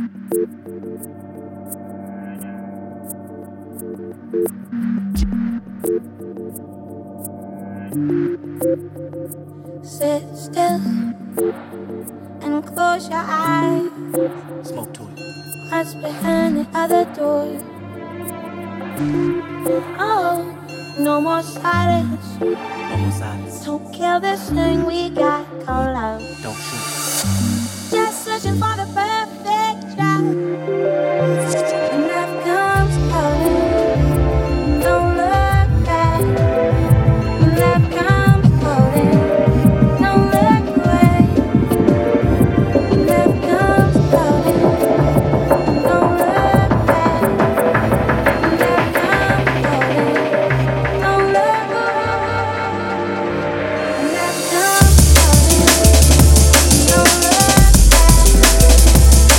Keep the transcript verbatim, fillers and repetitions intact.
Sit still and close your eyes. Smoke to it. What's behind the other door? Oh, no more silence. No more silence. Don't kill this thing we got called love. Don't shoot. Just searching for the perfect